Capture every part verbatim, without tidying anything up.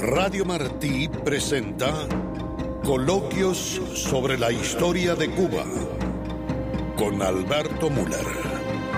Radio Martí presenta Coloquios sobre la historia de Cuba con Alberto Müller.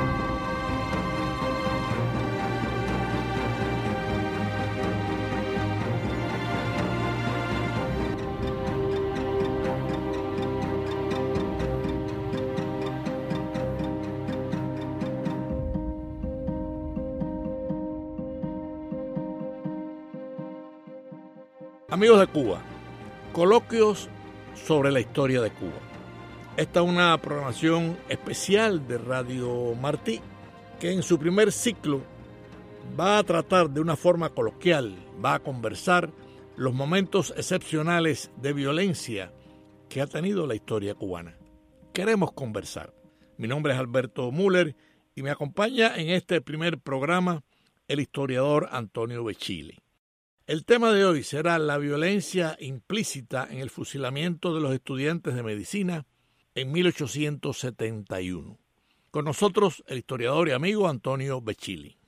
Amigos de Cuba, coloquios sobre la historia de Cuba. Esta es una programación especial de Radio Martí que en su primer ciclo va a tratar de una forma coloquial, va a conversar los momentos excepcionales de violencia que ha tenido la historia cubana. Queremos conversar. Mi nombre es Alberto Müller y me acompaña en este primer programa el historiador Antonio Becchili. El tema de hoy será la violencia implícita en el fusilamiento de los estudiantes de medicina en mil ochocientos setenta y uno. Con nosotros el historiador y amigo Antonio Becchili.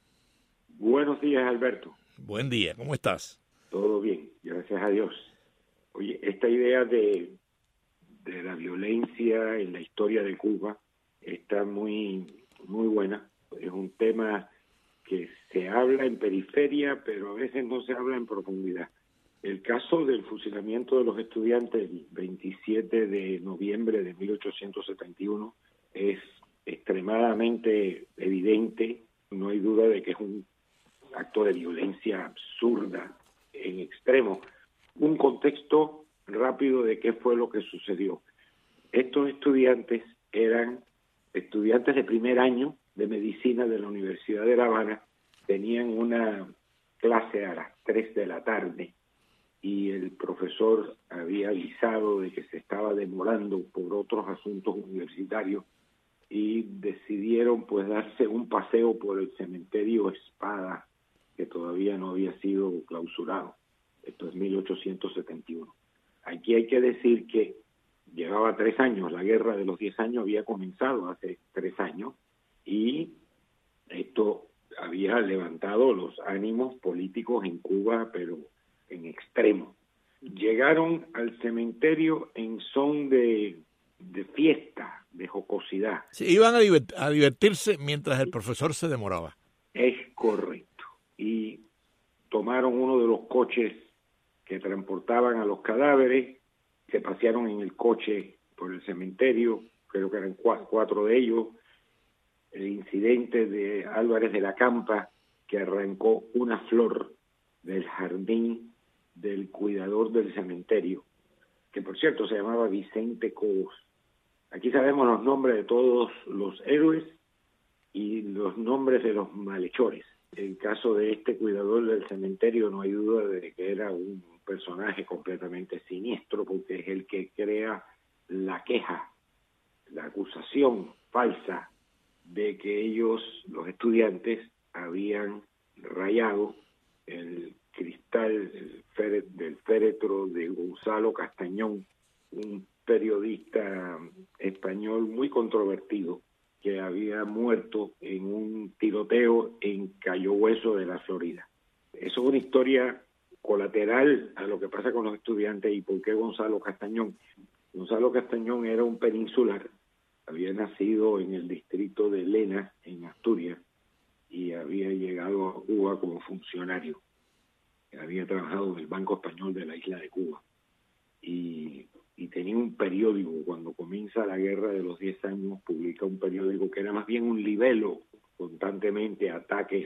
Buenos días, Alberto. Buen día, ¿cómo estás? Todo bien, gracias a Dios. Oye, esta idea de, de la violencia en la historia de Cuba está muy, muy buena. Es un tema que se habla en periferia, pero a veces no se habla en profundidad. El caso del fusilamiento de los estudiantes el veintisiete de noviembre de mil ochocientos setenta y uno es extremadamente evidente. No hay duda de que es un acto de violencia absurda en extremo. Un contexto rápido de qué fue lo que sucedió. Estos estudiantes eran estudiantes de primer año de medicina de la Universidad de La Habana. Tenían una clase a las tres de la tarde y el profesor había avisado de que se estaba demorando por otros asuntos universitarios y decidieron pues darse un paseo por el cementerio Espada, que todavía no había sido clausurado. Esto es mil ochocientos setenta y uno. Aquí hay que decir que llevaba tres años, la guerra de los diez años había comenzado hace tres años y esto había levantado los ánimos políticos en Cuba, pero en extremo. Llegaron al cementerio en son de, de fiesta, de jocosidad. Sí, iban a, divert- a divertirse mientras el profesor se demoraba. Es correcto. Y tomaron uno de los coches que transportaban a los cadáveres, se pasearon en el coche por el cementerio, creo que eran cuatro, cuatro de ellos. El incidente de Álvarez de la Campa, que arrancó una flor del jardín del cuidador del cementerio, que por cierto se llamaba Vicente Cobos. Aquí sabemos los nombres de todos los héroes y los nombres de los malhechores. El caso de este cuidador del cementerio no hay duda de que era un personaje completamente siniestro, porque es el que crea la queja, la acusación falsa de que ellos, los estudiantes, habían rayado el cristal el fere, del féretro de Gonzalo Castañón, un periodista español muy controvertido que había muerto en un tiroteo en Cayo Hueso de la Florida. Eso es una historia colateral a lo que pasa con los estudiantes y por qué Gonzalo Castañón. Gonzalo Castañón era un peninsular. Había nacido en el distrito de Lena, en Asturias, y había llegado a Cuba como funcionario. Había trabajado en el Banco Español de la isla de Cuba. Y, y tenía un periódico, cuando comienza la guerra de los diez años, publica un periódico que era más bien un libelo, constantemente ataques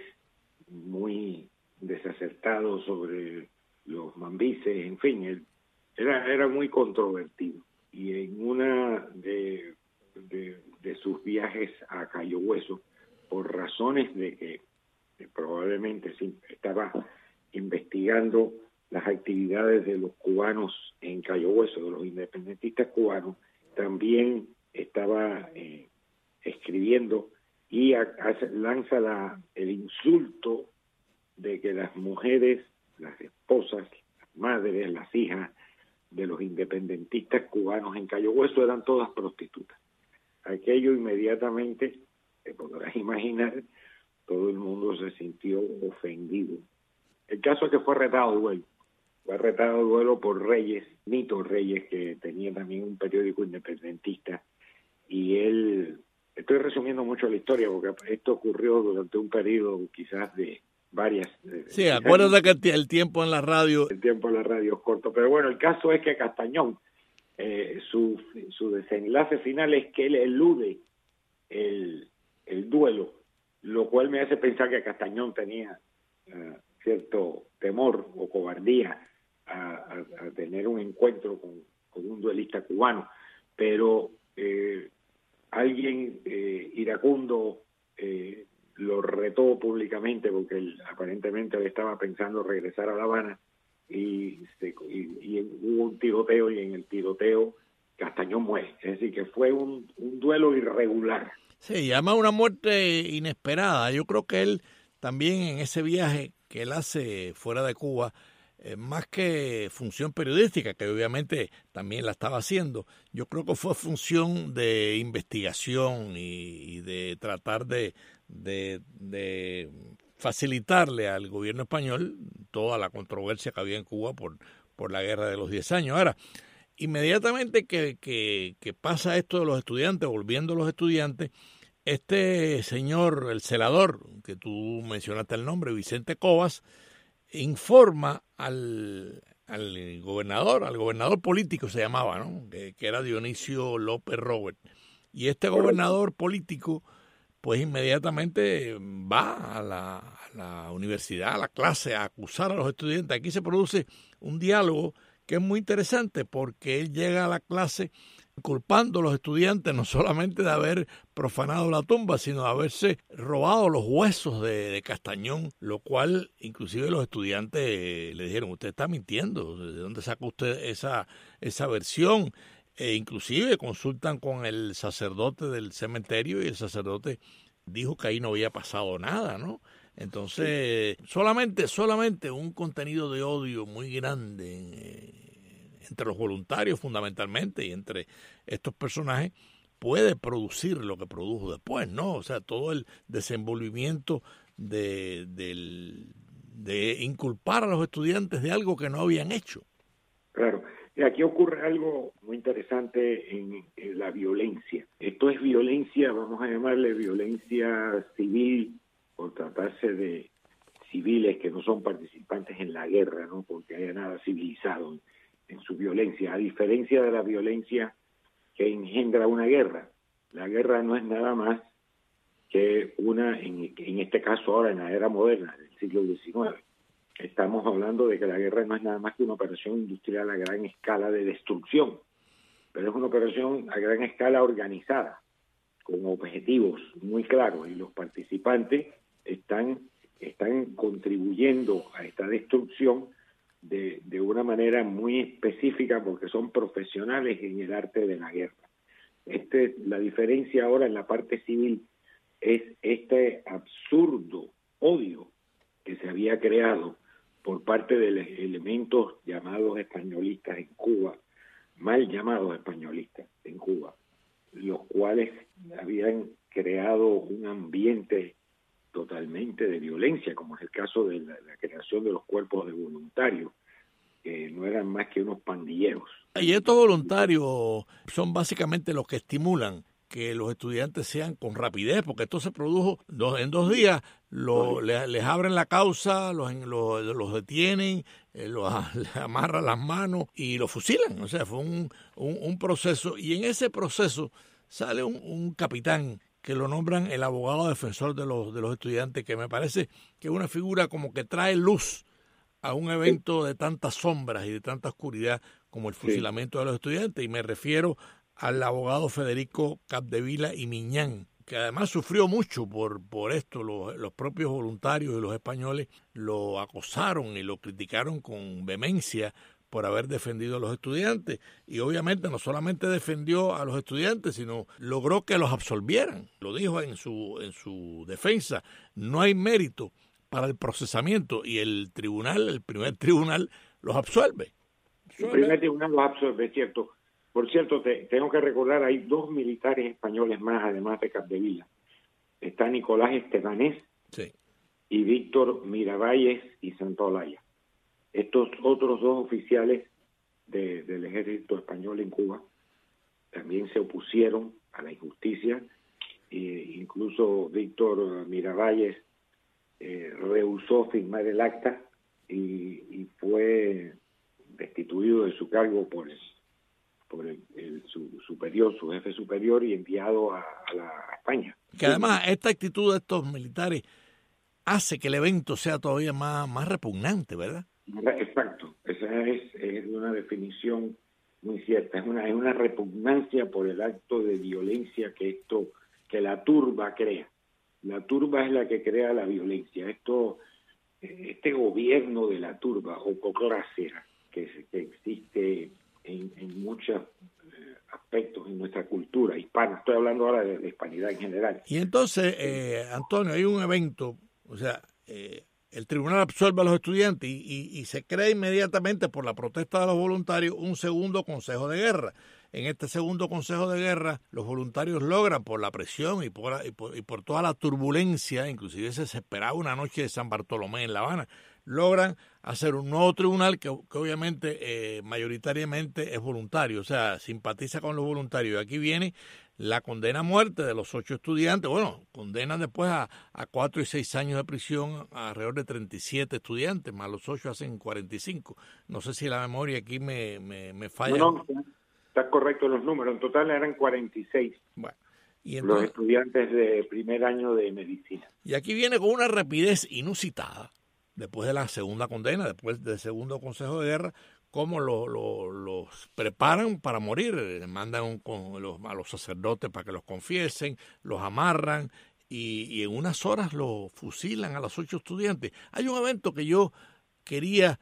muy desacertados sobre los mambises, en fin, él, era, era muy controvertido. Y en una de... De, de sus viajes a Cayo Hueso, por razones de que, que probablemente sí, estaba investigando las actividades de los cubanos en Cayo Hueso, de los independentistas cubanos, también estaba eh, escribiendo y a, a, lanza la, el insulto de que las mujeres, las esposas, las madres, las hijas de los independentistas cubanos en Cayo Hueso eran todas prostitutas. Aquello inmediatamente, te podrás imaginar, todo el mundo se sintió ofendido. El caso es que fue retado de vuelta fue retado a duelo por Reyes, Nito Reyes, que tenía también un periódico independentista, y él, estoy resumiendo mucho la historia porque esto ocurrió durante un periodo quizás de varias... Sí, acuérdate que el tiempo en la radio... El tiempo en la radio es corto, pero bueno, el caso es que Castañón, eh, su, su desenlace final es que él elude el, el duelo, lo cual me hace pensar que Castañón tenía uh, cierto temor o cobardía a, a, a tener un encuentro con, con un duelista cubano, pero eh, alguien eh, iracundo eh, lo retó públicamente porque él aparentemente le estaba pensando regresar a La Habana y, se, y, y hubo un tiroteo y en el tiroteo Castañón muere, es decir que fue un, un duelo irregular. Sí, llama una muerte inesperada. Yo creo que él también en ese viaje que él hace fuera de Cuba, eh, más que función periodística, que obviamente también la estaba haciendo, yo creo que fue función de investigación y, y de tratar de, de, de facilitarle al gobierno español toda la controversia que había en Cuba por, por la guerra de los diez años. Ahora, inmediatamente que, que, que pasa esto de los estudiantes, volviendo a los estudiantes, este señor, el celador, que tú mencionaste el nombre, Vicente Cobas, informa al, al gobernador, al gobernador político se llamaba, ¿no? Que, que era Dionisio López Robert. Y este gobernador político, pues inmediatamente va a la, a la universidad, a la clase, a acusar a los estudiantes. Aquí se produce un diálogo que es muy interesante porque él llega a la clase culpando a los estudiantes no solamente de haber profanado la tumba, sino de haberse robado los huesos de, de Castañón, lo cual inclusive los estudiantes eh, le dijeron, usted está mintiendo, ¿de dónde saca usted esa, esa versión? E inclusive consultan con el sacerdote del cementerio y el sacerdote dijo que ahí no había pasado nada, ¿no? Entonces, solamente, solamente un contenido de odio muy grande en, eh, entre los voluntarios fundamentalmente y entre estos personajes puede producir lo que produjo después, ¿no? O sea, todo el desenvolvimiento de, de, de inculpar a los estudiantes de algo que no habían hecho. Claro. Y aquí ocurre algo muy interesante en, en la violencia. Esto es violencia, vamos a llamarle violencia civil, por tratarse de civiles que no son participantes en la guerra, no porque haya nada civilizado en, en su violencia, a diferencia de la violencia que engendra una guerra. La guerra no es nada más que una, en, en este caso ahora en la era moderna, del siglo diecinueve, estamos hablando de que la guerra no es nada más que una operación industrial a gran escala de destrucción, pero es una operación a gran escala organizada, con objetivos muy claros, y los participantes están, están contribuyendo a esta destrucción de, de una manera muy específica porque son profesionales en el arte de la guerra. Este, la diferencia ahora en la parte civil es este absurdo odio que se había creado por parte de los elementos llamados españolistas en Cuba, mal llamados españolistas en Cuba, los cuales habían creado un ambiente totalmente de violencia, como es el caso de la, la creación de los cuerpos de voluntarios, que no eran más que unos pandilleros. Y estos voluntarios son básicamente los que estimulan que los estudiantes sean con rapidez, porque esto se produjo dos, en dos días, lo, les, les abren la causa, los, los, los detienen, eh, los, les amarran las manos y los fusilan. O sea, fue un, un, un proceso, y en ese proceso sale un, un capitán que lo nombran el abogado defensor de los, de los estudiantes, que me parece que es una figura como que trae luz a un evento de tantas sombras y de tanta oscuridad como el fusilamiento de los estudiantes, y me refiero al abogado Federico Capdevila y Miñán, que además sufrió mucho por, por esto. Los, los propios voluntarios y los españoles lo acosaron y lo criticaron con vehemencia por haber defendido a los estudiantes, y obviamente no solamente defendió a los estudiantes, sino logró que los absolvieran. Lo dijo en su, en su defensa, no hay mérito para el procesamiento, y el tribunal, el primer tribunal, los absuelve. El primer tribunal los absuelve, es cierto. Por cierto, te, tengo que recordar, hay dos militares españoles más, además de Capdevila. Está Nicolás Estebanés, sí, y Víctor Miravalles y Santolaya. Estos otros dos oficiales de, del ejército español en Cuba también se opusieron a la injusticia, e incluso Víctor Miravalles eh, rehusó firmar el acta y, y fue destituido de su cargo por el, por el, el su superior, su jefe superior, y enviado a, a, la, a España. Que además esta actitud de estos militares hace que el evento sea todavía más, más repugnante, ¿verdad? Exacto, esa es, es una definición muy cierta, es una, es una repugnancia por el acto de violencia que esto, que la turba crea. La turba es la que crea la violencia. Esto, este gobierno de la turba o cocracia que, que existe en, en muchos eh, aspectos en nuestra cultura hispana, estoy hablando ahora de la hispanidad en general. Y entonces, eh, Antonio, hay un evento, o sea, eh, el tribunal absuelve a los estudiantes y, y, y se crea inmediatamente por la protesta de los voluntarios un segundo consejo de guerra. En este segundo consejo de guerra, los voluntarios logran, por la presión y por, y por, y por toda la turbulencia, inclusive se esperaba una noche de San Bartolomé en La Habana, logran hacer un nuevo tribunal que, que obviamente eh, mayoritariamente es voluntario, o sea, simpatiza con los voluntarios. Y aquí viene la condena a muerte de los ocho estudiantes. Bueno, condenan después a, a cuatro y seis años de prisión a alrededor de treinta y siete estudiantes, más los ocho hacen cuarenta y cinco. No sé si la memoria aquí me, me, me falla. No, no, está correcto los números. En total eran cuarenta y seis. Bueno. Y entonces, los estudiantes de primer año de medicina. Y aquí viene con una rapidez inusitada, después de la segunda condena, después del segundo consejo de guerra, cómo lo, lo, los preparan para morir. Mandan un, con los, a los sacerdotes para que los confiesen, los amarran y, y en unas horas los fusilan a los ocho estudiantes. Hay un evento que yo quería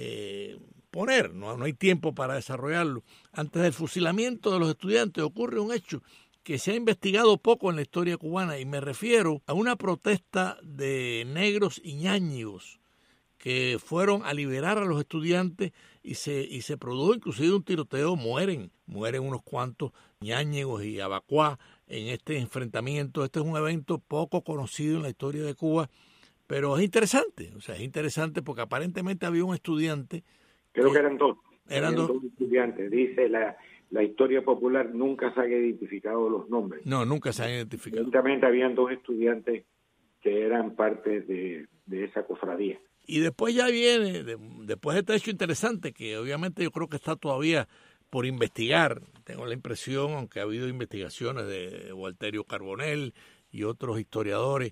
eh, poner, no, no hay tiempo para desarrollarlo. Antes del fusilamiento de los estudiantes ocurre un hecho que se ha investigado poco en la historia cubana, y me refiero a una protesta de negros y ñáñigos que fueron a liberar a los estudiantes y se y se produjo inclusive un tiroteo. Mueren, mueren unos cuantos ñáñigos y abacuá en este enfrentamiento. Este es un evento poco conocido en la historia de Cuba, pero es interesante, o sea, es interesante porque aparentemente había un estudiante. Creo que, que eran dos. Eran dos. dos estudiantes, dice la... La historia popular nunca se han identificado los nombres. No, nunca se han identificado. Evidentemente habían dos estudiantes que eran parte de, de esa cofradía. Y después ya viene, de, después de este hecho interesante, que obviamente yo creo que está todavía por investigar. Tengo la impresión, aunque ha habido investigaciones de Walterio Carbonell y otros historiadores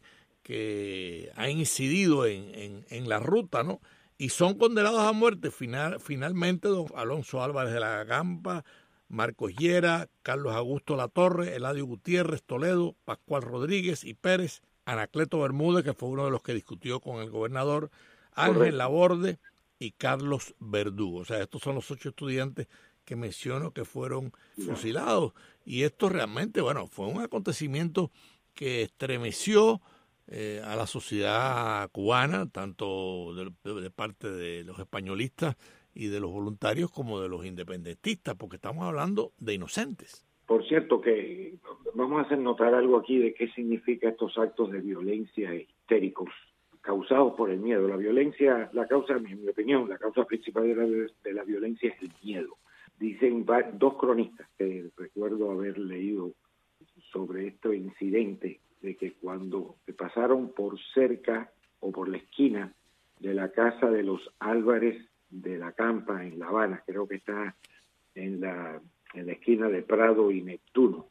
que han incidido en, en, en la ruta, ¿no? Y son condenados a muerte final, finalmente don Alonso Álvarez de la Campa, Marcos Llera, Carlos Augusto Latorre, Eladio Gutiérrez, Toledo, Pascual Rodríguez y Pérez, Anacleto Bermúdez, que fue uno de los que discutió con el gobernador, Ángel Correcto. Laborde y Carlos Verdugo. O sea, estos son los ocho estudiantes que menciono que fueron fusilados. Y esto realmente, bueno, fue un acontecimiento que estremeció eh, a la sociedad cubana, tanto de, de, de parte de los españolistas y de los voluntarios como de los independentistas, porque estamos hablando de inocentes. Por cierto, que vamos a hacer notar algo aquí de qué significa estos actos de violencia histéricos causados por el miedo. La violencia, la causa, en mi opinión, la causa principal de la, de la violencia es el miedo. Dicen dos cronistas que recuerdo haber leído sobre este incidente, de que cuando pasaron por cerca o por la esquina de la casa de los Álvarez de la Campa en La Habana, creo que está en la, en la esquina de Prado y Neptuno,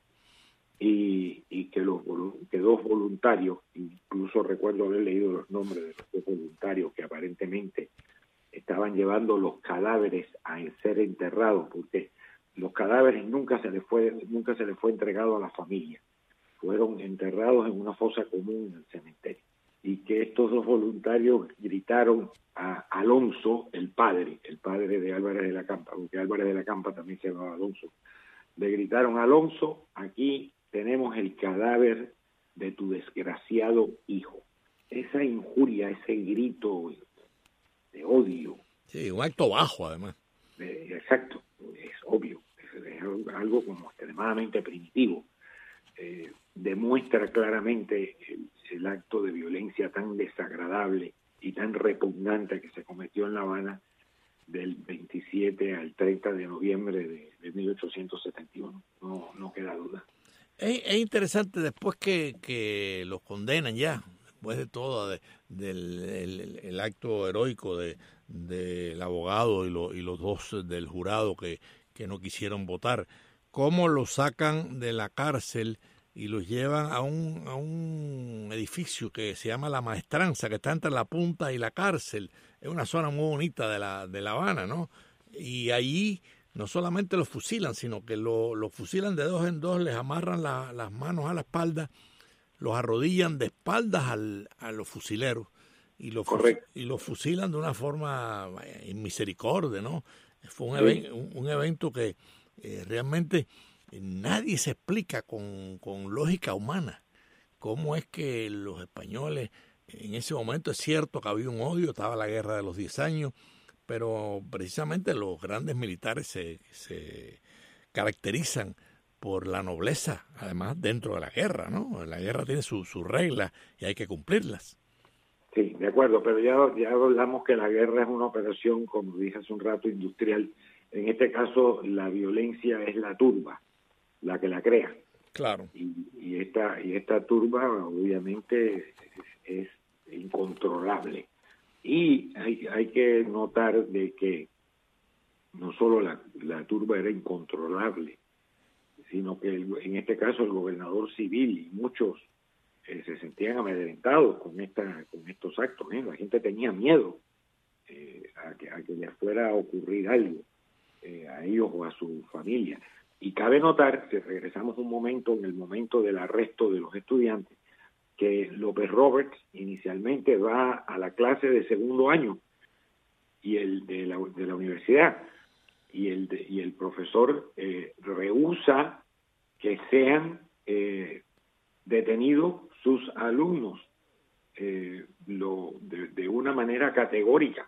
y, y que, los, que dos voluntarios, incluso recuerdo haber leído los nombres de los dos voluntarios que aparentemente estaban llevando los cadáveres a ser enterrados, porque los cadáveres nunca se les fue, nunca se les fue entregado a la familia, fueron enterrados en una fosa común en el cementerio. Y que estos dos voluntarios gritaron a Alonso, el padre, el padre de Álvarez de la Campa, porque Álvarez de la Campa también se llamaba Alonso, le gritaron: Alonso, aquí tenemos el cadáver de tu desgraciado hijo. Esa injuria, ese grito de odio. Sí, un acto bajo además. De, exacto, es obvio, es, es algo como extremadamente primitivo. Eh, demuestra claramente el, el acto de violencia tan desagradable y tan repugnante que se cometió en La Habana del veintisiete al treinta de noviembre de, de mil ochocientos setenta y uno, no, no queda duda. Es, es interesante después que, que los condenan ya, después de todo, de, del el, el acto heroico de del abogado y, lo, y los dos del jurado que, que no quisieron votar, cómo los sacan de la cárcel y los llevan a un, a un edificio que se llama La Maestranza, que está entre la Punta y la cárcel. Es una zona muy bonita de La, de La Habana, ¿no? Y allí no solamente los fusilan, sino que lo, los fusilan de dos en dos, les amarran la, las manos a la espalda, los arrodillan de espaldas al, a los fusileros y los, y los fusilan de una forma vaya, inmisericordia, ¿no? Fue un, even, un, un evento que eh, realmente nadie se explica con, con lógica humana cómo es que los españoles en ese momento, es cierto que había un odio, estaba la guerra de los diez años, pero precisamente los grandes militares se, se caracterizan por la nobleza, además dentro de la guerra, ¿no? La guerra tiene sus su reglas y hay que cumplirlas. Sí, de acuerdo, pero ya, ya hablamos que la guerra es una operación, como dije hace un rato, industrial. En este caso, la violencia es la turba, la que la crea. Claro. Y, y, esta, y esta turba, obviamente, es, es incontrolable. Y hay, hay que notar de que no solo la, la turba era incontrolable, sino que el, en este caso el gobernador civil y muchos eh, se sentían amedrentados con esta con estos actos. ¿eh? La gente tenía miedo eh, a, que, a que les fuera a ocurrir algo eh, a ellos o a su familia. Y cabe notar, si regresamos un momento, en el momento del arresto de los estudiantes, que López Roberts inicialmente va a la clase de segundo año y el de la, de la universidad, y el, de, y el profesor eh, rehúsa que sean eh, detenidos sus alumnos eh, lo, de, de una manera categórica.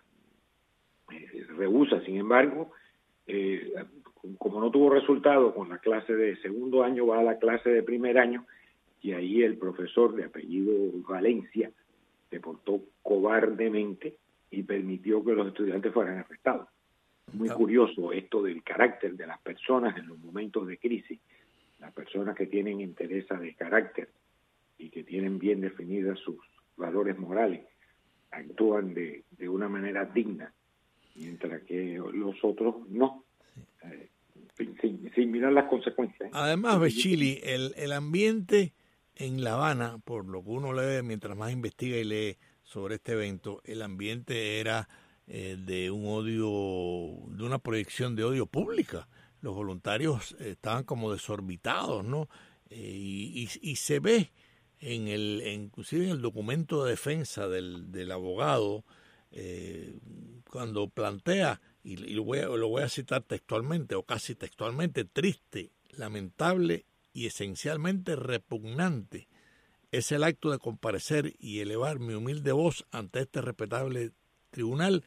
Eh, rehúsa, sin embargo, eh, como no tuvo resultado con la clase de segundo año, va a la clase de primer año, y ahí el profesor de apellido Valencia se portó cobardemente y permitió que los estudiantes fueran arrestados. Muy curioso esto del carácter de las personas en los momentos de crisis. Las personas que tienen interés de carácter y que tienen bien definidas sus valores morales actúan de, de una manera digna, mientras que los otros no, eh, sin, sin mirar las consecuencias. Además, Becchili, el, el ambiente en La Habana, por lo que uno lee mientras más investiga y lee sobre este evento, el ambiente era eh, de un odio, de una proyección de odio pública. Los voluntarios estaban como desorbitados, ¿no? Eh, y, y, y se ve en el, en, inclusive en el documento de defensa del, del abogado, eh, cuando plantea, y, y lo, voy a, lo voy a citar textualmente, o casi textualmente, triste, lamentable y esencialmente repugnante es el acto de comparecer y elevar mi humilde voz ante este respetable tribunal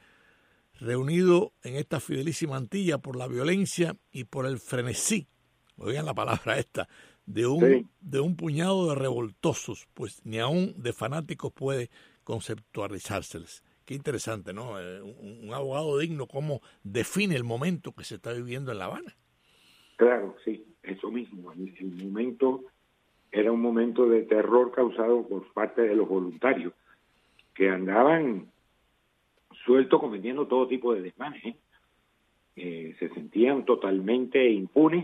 reunido en esta fidelísima Antilla por la violencia y por el frenesí, oigan la palabra esta, de un, sí. de un puñado de revoltosos, pues ni aún de fanáticos puede conceptualizárseles. Qué interesante, ¿no? Eh, un, un abogado digno, cómo define el momento que se está viviendo en La Habana. Claro, sí, eso mismo. El, el momento era un momento de terror causado por parte de los voluntarios, que andaban sueltos cometiendo todo tipo de desmanes. ¿eh? Eh, se sentían totalmente impunes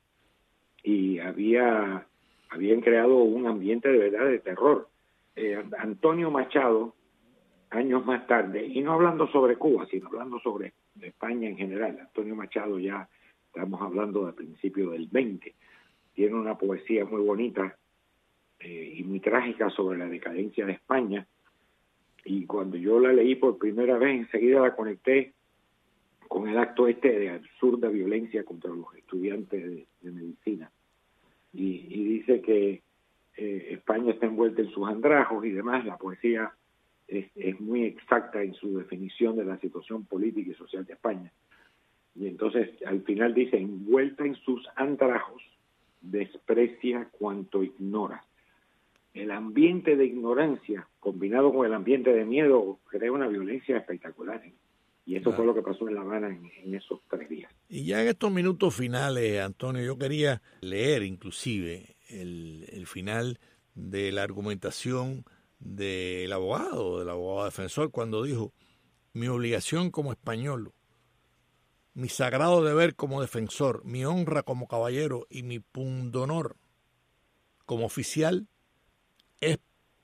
y había habían creado un ambiente de verdad de terror. Eh, Antonio Machado, años más tarde, y no hablando sobre Cuba, sino hablando sobre España en general, Antonio Machado ya estamos hablando del principio del veinte, tiene una poesía muy bonita eh, y muy trágica sobre la decadencia de España, y cuando yo la leí por primera vez, enseguida la conecté con el acto este de absurda violencia contra los estudiantes de, de medicina. Y, y dice que eh, España está envuelta en sus andrajos y demás. La poesía es, es muy exacta en su definición de la situación política y social de España. Y entonces al final dice, envuelta en sus andrajos, desprecia cuanto ignora. El ambiente de ignorancia, combinado con el ambiente de miedo, crea una violencia espectacular. ¿eh? Y eso ah. fue lo que pasó en La Habana en, en esos tres días. Y ya en estos minutos finales, Antonio, yo quería leer inclusive el, el final de la argumentación del abogado, del abogado defensor, cuando dijo: mi obligación como español, mi sagrado deber como defensor, mi honra como caballero y mi pundonor como oficial es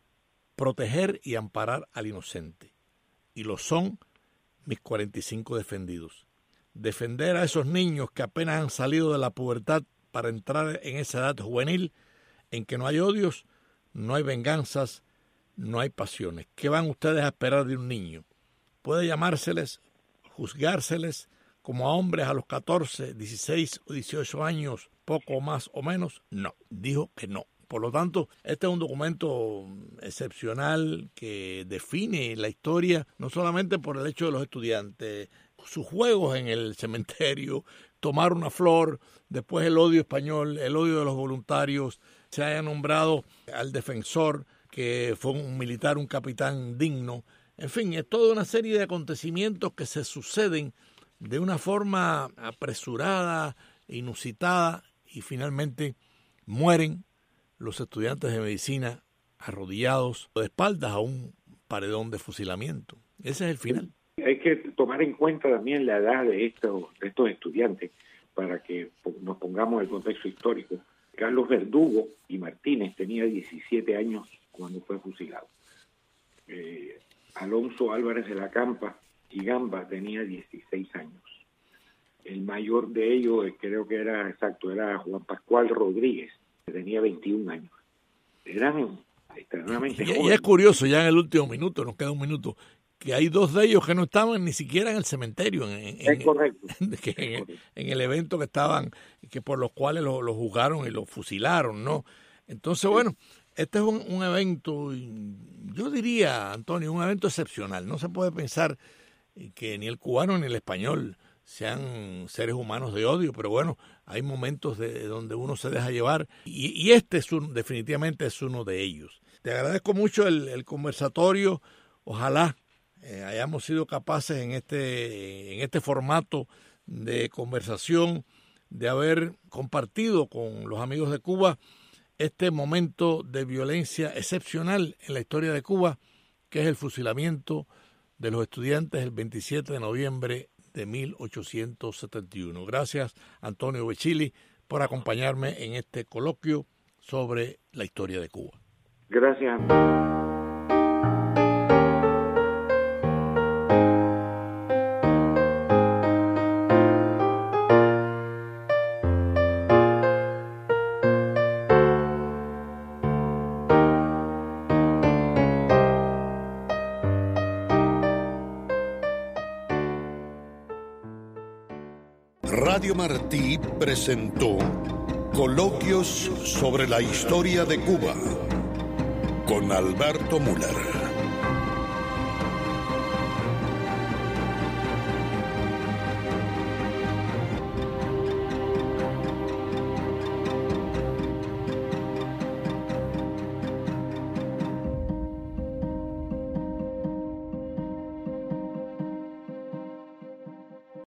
proteger y amparar al inocente. Y lo son mis cuarenta y cinco defendidos. Defender a esos niños que apenas han salido de la pubertad para entrar en esa edad juvenil en que no hay odios, no hay venganzas, no hay pasiones. ¿Qué van ustedes a esperar de un niño? ¿Puede llamárseles, juzgárseles como a hombres a los catorce, dieciséis o dieciocho años, poco más o menos? No, dijo que no. Por lo tanto, este es un documento excepcional que define la historia, no solamente por el hecho de los estudiantes, sus juegos en el cementerio, tomar una flor, después el odio español, el odio de los voluntarios, se haya nombrado al defensor, que fue un militar, un capitán digno. En fin, es toda una serie de acontecimientos que se suceden de una forma apresurada, inusitada, y finalmente mueren los estudiantes de medicina arrodillados de espaldas a un paredón de fusilamiento. Ese es el final. Hay que tomar en cuenta también la edad de estos, de estos estudiantes para que nos pongamos el contexto histórico. Carlos Verdugo y Martínez tenía diecisiete años cuando fue fusilado. Eh, Alonso Álvarez de la Campa y Gamba tenía dieciséis años. El mayor de ellos, creo que era exacto, era Juan Pascual Rodríguez, que tenía veintiún años. Eran extremadamente y, jóvenes. Y es curioso, ya en el último minuto, nos queda un minuto, que hay dos de ellos que no estaban ni siquiera en el cementerio, en, en, es correcto. En, que, en, es correcto. en el evento que estaban, que por los cuales lo, lo juzgaron y lo fusilaron, ¿no? Entonces, bueno, este es un, un evento, yo diría, Antonio, un evento excepcional. No se puede pensar que ni el cubano ni el español sean seres humanos de odio, pero bueno, hay momentos de donde uno se deja llevar y, y este es un, definitivamente es uno de ellos. Te agradezco mucho el, el conversatorio. Ojalá eh, hayamos sido capaces en este, en este formato de conversación de haber compartido con los amigos de Cuba este momento de violencia excepcional en la historia de Cuba, que es el fusilamiento de los estudiantes el veintisiete de noviembre de mil ochocientos setenta y uno. Gracias, Antonio Becchili, por acompañarme en este coloquio sobre la historia de Cuba. Gracias. Radio Martí presentó Coloquios sobre la historia de Cuba con Alberto Müller.